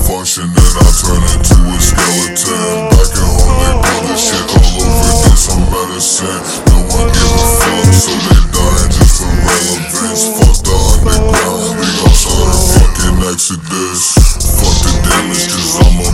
function, then I turn into a skeleton. Back at home, they put this shit all over this some medicine. No one give a fuck, so they dying just for relevance. Fuck the underground, we gon' start a fucking exodus. Fuck the damage, cause I'm a